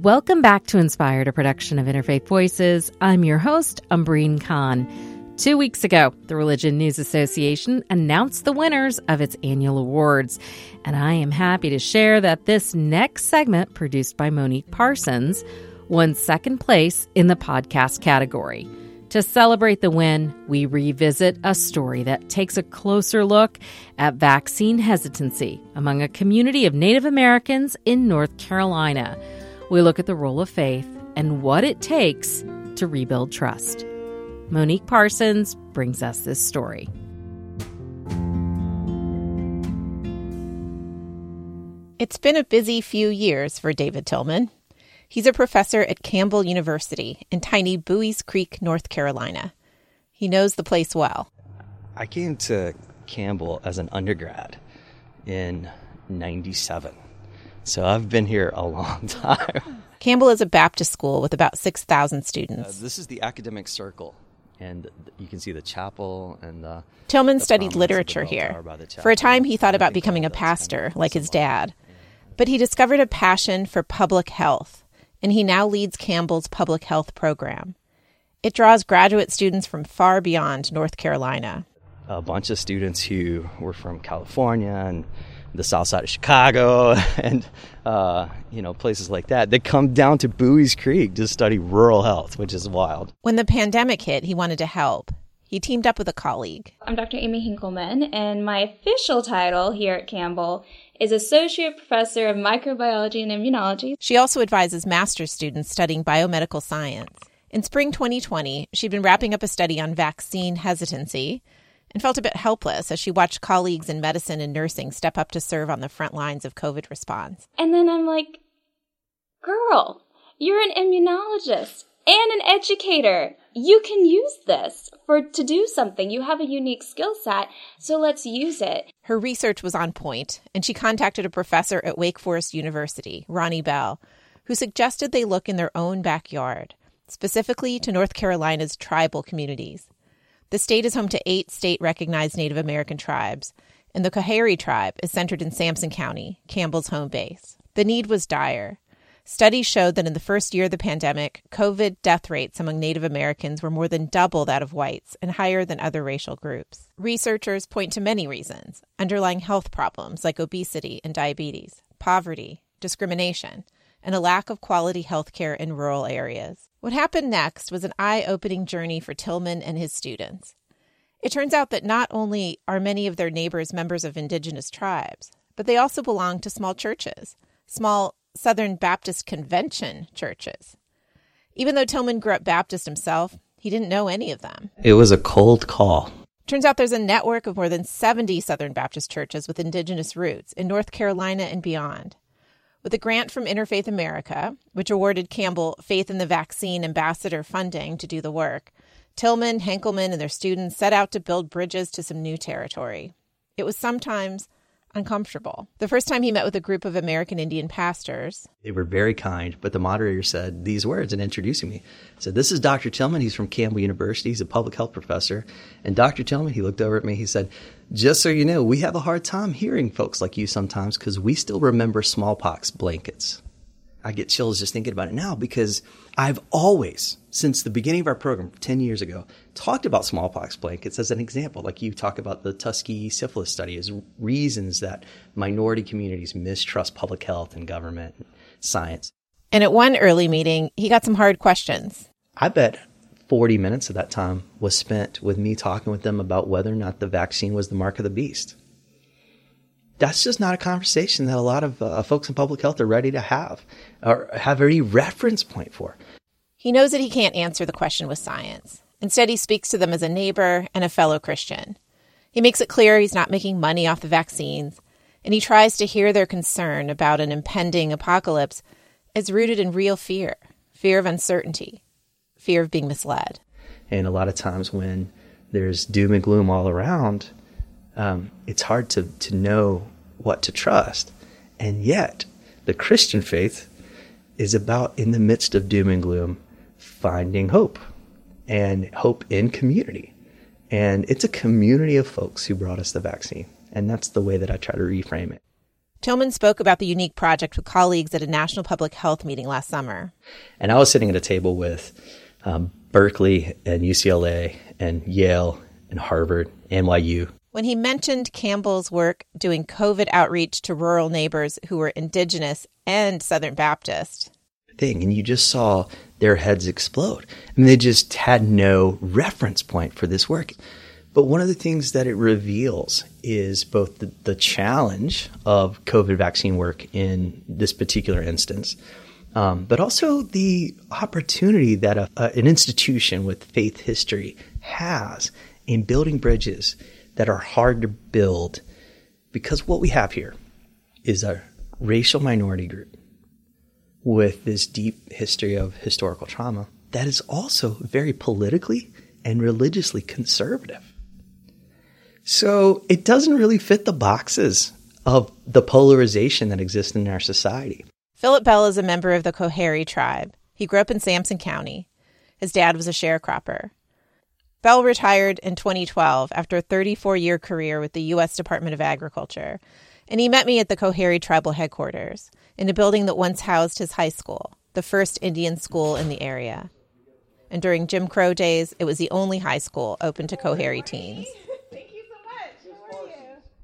Welcome back to Inspired, a production of Interfaith Voices. I'm your host, Umbreen Khan. 2 weeks ago, the Religion News Association announced the winners of its annual awards. And I am happy to share that this next segment, produced by Monique Parsons, won second place in the podcast category. To celebrate the win, we revisit a story that takes a closer look at vaccine hesitancy among a community of Native Americans in North Carolina. We look at the role of faith and what it takes to rebuild trust. Monique Parsons brings us this story. It's been a busy few years for David Tillman. He's a professor at Campbell University in tiny Buies Creek, North Carolina. He knows the place well. I came to Campbell as an undergrad in '97. So I've been here a long time. Campbell is a Baptist school with about 6,000 students. This is the academic circle, and you can see the chapel and the... Tillman studied literature here. For a time, he thought about becoming a pastor, like his dad. But he discovered a passion for public health, and he now leads Campbell's public health program. It draws graduate students from far beyond North Carolina. A bunch of students who were from California and the south side of Chicago and, places like that. They come down to Buies Creek to study rural health, which is wild. When the pandemic hit, he wanted to help. He teamed up with a colleague. I'm Dr. Amy Hinkleman, and my official title here at Campbell is Associate Professor of Microbiology and Immunology. She also advises master's students studying biomedical science. In spring 2020, she'd been wrapping up a study on vaccine hesitancy and felt a bit helpless as she watched colleagues in medicine and nursing step up to serve on the front lines of COVID response. And then I'm like, girl, you're an immunologist and an educator. You can use this to do something. You have a unique skill set, so let's use it. Her research was on point, and she contacted a professor at Wake Forest University, Ronnie Bell, who suggested they look in their own backyard, specifically to North Carolina's tribal communities. The state is home to 8 state-recognized Native American tribes, and the Coharie tribe is centered in Sampson County, Campbell's home base. The need was dire. Studies showed that in the first year of the pandemic, COVID death rates among Native Americans were more than double that of whites and higher than other racial groups. Researchers point to many reasons: underlying health problems like obesity and diabetes, poverty, discrimination, and a lack of quality health care in rural areas. What happened next was an eye-opening journey for Tillman and his students. It turns out that not only are many of their neighbors members of indigenous tribes, but they also belong to small churches, small Southern Baptist Convention churches. Even though Tillman grew up Baptist himself, he didn't know any of them. It was a cold call. Turns out there's a network of more than 70 Southern Baptist churches with indigenous roots in North Carolina and beyond. With a grant from Interfaith America, which awarded Campbell Faith in the Vaccine Ambassador funding to do the work, Tillman, Henkelman, and their students set out to build bridges to some new territory. It was sometimes uncomfortable. The first time he met with a group of American Indian pastors. They were very kind, but the moderator said these words in introducing me. He said, "This is Dr. Tillman. He's from Campbell University. He's a public health professor." And Dr. Tillman, he looked over at me. He said, "Just so you know, we have a hard time hearing folks like you sometimes because we still remember smallpox blankets." I get chills just thinking about it now because I've always, since the beginning of our program 10 years ago, talked about smallpox blankets as an example. Like you talk about the Tuskegee syphilis study as reasons that minority communities mistrust public health and government and science. And at one early meeting, he got some hard questions. I bet 40 minutes of that time was spent with me talking with them about whether or not the vaccine was the mark of the beast. That's just not a conversation that a lot of folks in public health are ready to have or have any reference point for. He knows that he can't answer the question with science. Instead, he speaks to them as a neighbor and a fellow Christian. He makes it clear he's not making money off the vaccines, and he tries to hear their concern about an impending apocalypse as rooted in real fear of uncertainty, fear of being misled. And a lot of times when there's doom and gloom all around, it's hard to know what to trust. And yet, the Christian faith is about, in the midst of doom and gloom, finding hope, and hope in community. And it's a community of folks who brought us the vaccine. And that's the way that I try to reframe it. Tillman spoke about the unique project with colleagues at a national public health meeting last summer. And I was sitting at a table with Berkeley and UCLA and Yale and Harvard, NYU. When he mentioned Campbell's work doing COVID outreach to rural neighbors who were Indigenous and Southern Baptist. And you just saw their heads explode. I mean, they just had no reference point for this work. But one of the things that it reveals is both the challenge of COVID vaccine work in this particular instance, but also the opportunity that an institution with faith history has in building bridges that are hard to build, because what we have here is a racial minority group with this deep history of historical trauma that is also very politically and religiously conservative. So it doesn't really fit the boxes of the polarization that exists in our society. Philip Bell is a member of the Coharie tribe. He grew up in Sampson County. His dad was a sharecropper. Bell retired in 2012 after a 34-year career with the U.S. Department of Agriculture, and he met me at the Coharie tribal headquarters in a building that once housed his high school, the first Indian school in the area. And during Jim Crow days, it was the only high school open to Coharie teens. Thank you so much. How are you?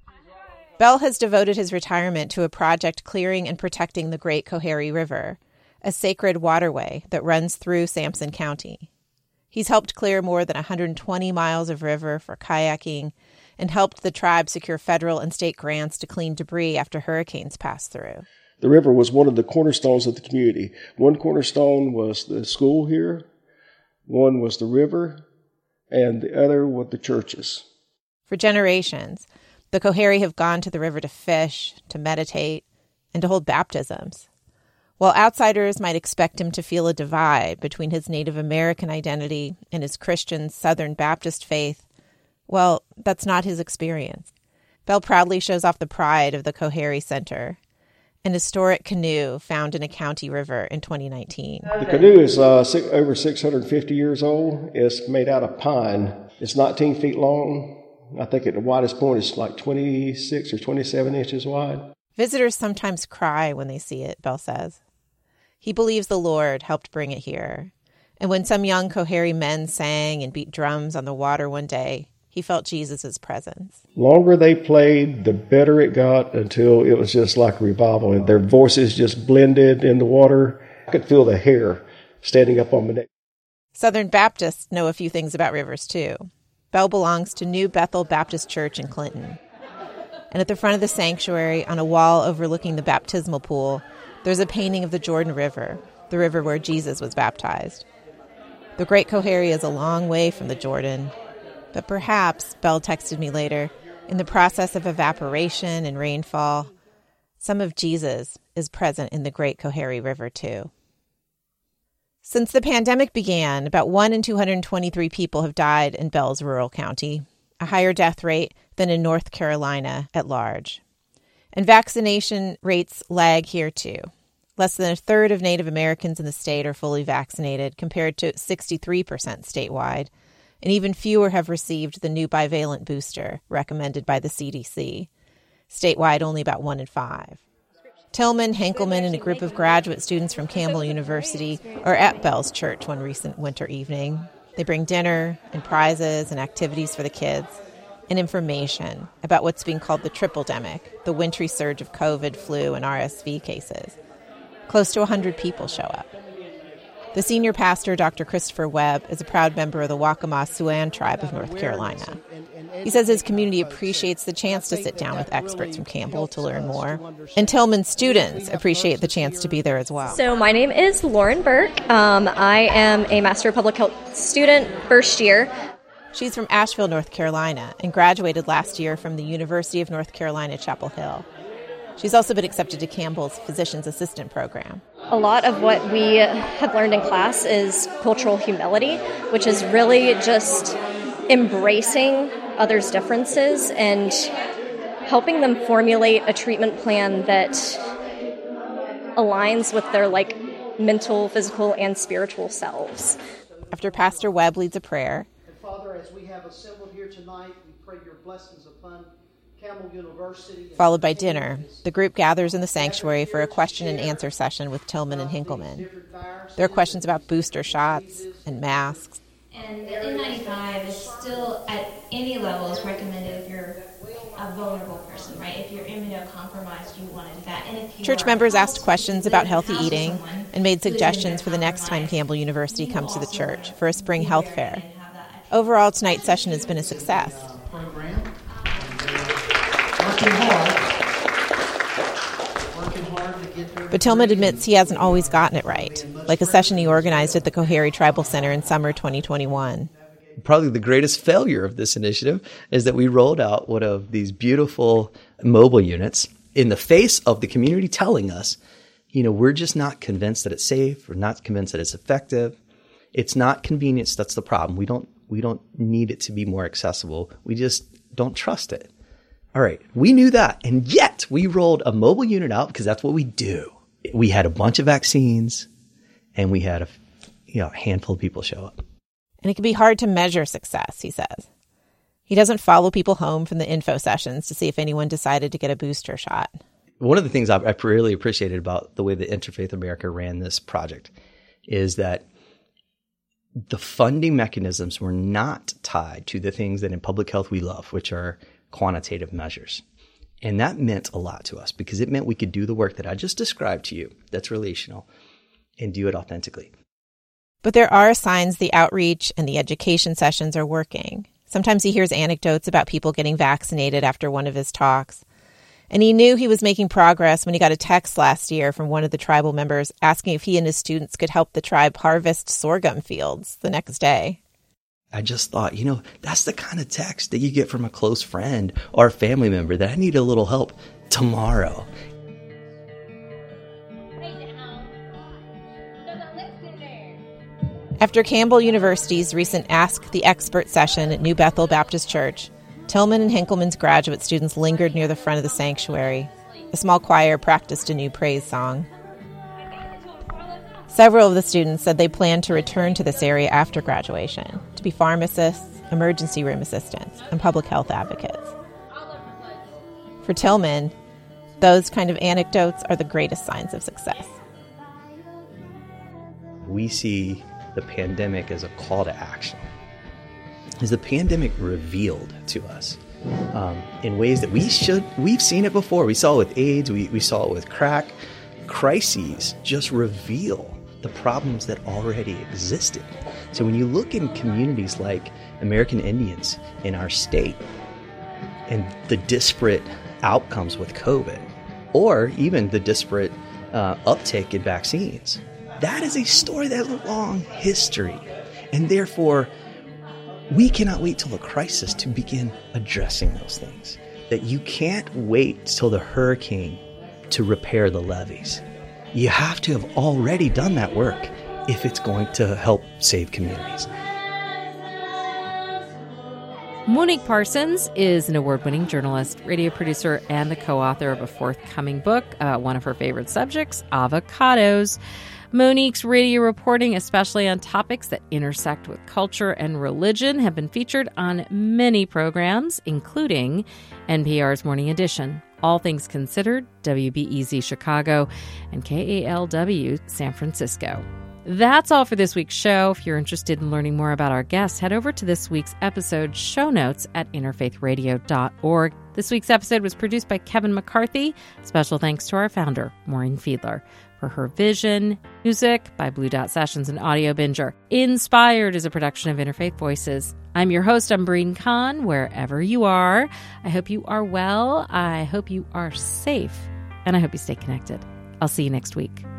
Bell has devoted his retirement to a project clearing and protecting the Great Coharie River, a sacred waterway that runs through Sampson County. He's helped clear more than 120 miles of river for kayaking and helped the tribe secure federal and state grants to clean debris after hurricanes passed through. The river was one of the cornerstones of the community. One cornerstone was the school here, one was the river, and the other were the churches. For generations, the Coharie have gone to the river to fish, to meditate, and to hold baptisms. While outsiders might expect him to feel a divide between his Native American identity and his Christian Southern Baptist faith, well, that's not his experience. Bell proudly shows off the pride of the Coharie Center, an historic canoe found in a county river in 2019. The canoe is over 650 years old. It's made out of pine. It's 19 feet long. I think at the widest point it's like 26 or 27 inches wide. Visitors sometimes cry when they see it, Bell says. He believes the Lord helped bring it here. And when some young Coharie men sang and beat drums on the water one day, he felt Jesus' presence. The longer they played, the better it got, until it was just like a revival. And their voices just blended in the water. I could feel the hair standing up on my neck. Southern Baptists know a few things about rivers, too. Bell belongs to New Bethel Baptist Church in Clinton. And at the front of the sanctuary, on a wall overlooking the baptismal pool, there's a painting of the Jordan River, the river where Jesus was baptized. The Great Coharie is a long way from the Jordan, but perhaps, Bell texted me later, in the process of evaporation and rainfall, some of Jesus is present in the Great Coharie River too. Since the pandemic began, about 1 in 223 people have died in Bell's rural county, a higher death rate than in North Carolina at large. And vaccination rates lag here, too. Less than a third of Native Americans in the state are fully vaccinated, compared to 63% statewide. And even fewer have received the new bivalent booster recommended by the CDC. Statewide, only about 1 in 5. Tillman, Henkelman, and a group of graduate students from Campbell University are at Bell's church one recent winter evening. They bring dinner and prizes and activities for the kids, and information about what's being called the triple-demic, the wintry surge of COVID, flu, and RSV cases. Close to 100 people show up. The senior pastor, Dr. Christopher Webb, is a proud member of the Waccamaw Siouan tribe of North Carolina. He says his community appreciates the chance to sit down with experts from Campbell to learn more. And Tillman students appreciate the chance to be there as well. So my name is Lauren Burke. I am a Master of Public Health student, first year. She's from Asheville, North Carolina, and graduated last year from the University of North Carolina, Chapel Hill. She's also been accepted to Campbell's Physician's Assistant program. A lot of what we have learned in class is cultural humility, which is really just embracing others' differences and helping them formulate a treatment plan that aligns with their mental, physical, and spiritual selves. After Pastor Webb leads a prayer, Father, as we have assembled here tonight, we pray your blessings upon Followed by dinner, the group gathers in the sanctuary for a question and answer session with Tillman and Hinkleman. There are questions about booster shots and masks. And the N95 is still at any level is recommended if you're a vulnerable person, right? If you're immunocompromised, you want to do that. And if you Church members asked questions about healthy eating and made suggestions for the next time Campbell University comes to the church for a spring health fair. Overall, tonight's session has been a success. But Tillman admits he hasn't always gotten it right, like a session he organized at the Coharie Tribal Center in summer 2021. Probably the greatest failure of this initiative is that we rolled out one of these beautiful mobile units in the face of the community telling us, we're just not convinced that it's safe. We're not convinced that it's effective. It's not convenience that's the problem. We don't need it to be more accessible. We just don't trust it. All right, we knew that, and yet we rolled a mobile unit out because that's what we do. We had a bunch of vaccines, and we had a handful of people show up. And it can be hard to measure success, he says. He doesn't follow people home from the info sessions to see if anyone decided to get a booster shot. One of the things I really appreciated about the way that Interfaith America ran this project is that the funding mechanisms were not tied to the things that in public health we love, which are quantitative measures. And that meant a lot to us because it meant we could do the work that I just described to you that's relational and do it authentically. But there are signs the outreach and the education sessions are working. Sometimes he hears anecdotes about people getting vaccinated after one of his talks. And he knew he was making progress when he got a text last year from one of the tribal members asking if he and his students could help the tribe harvest sorghum fields the next day. I just thought, that's the kind of text that you get from a close friend or a family member that I need a little help tomorrow. After Campbell University's recent Ask the Expert session at New Bethel Baptist Church, Tillman and Hinkleman's graduate students lingered near the front of the sanctuary. A small choir practiced a new praise song. Several of the students said they planned to return to this area after graduation to be pharmacists, emergency room assistants, and public health advocates. For Tillman, those kind of anecdotes are the greatest signs of success. We see the pandemic as a call to action. As the pandemic revealed to us in ways that we've seen it before. We saw it with AIDS, we saw it with crack. Crises just reveal the problems that already existed. So when you look in communities like American Indians in our state and the disparate outcomes with COVID, or even the disparate uptake in vaccines, that is a story that has a long history. And therefore, we cannot wait till a crisis to begin addressing those things. That you can't wait till the hurricane to repair the levees. You have to have already done that work if it's going to help save communities. Monique Parsons is an award-winning journalist, radio producer, and the co-author of a forthcoming book about one of her favorite subjects, avocados. Monique's radio reporting, especially on topics that intersect with culture and religion, have been featured on many programs, including NPR's Morning Edition, All Things Considered, WBEZ Chicago, and KALW San Francisco. That's all for this week's show. If you're interested in learning more about our guests, head over to this week's episode show notes at interfaithradio.org. This week's episode was produced by Kevin McCarthy. Special thanks to our founder, Maureen Fiedler, for her vision. Music by Blue Dot Sessions and Audio Binger. Inspired is a production of Interfaith Voices. I'm your host, Umbreen Khan, wherever you are. I hope you are well. I hope you are safe. And I hope you stay connected. I'll see you next week.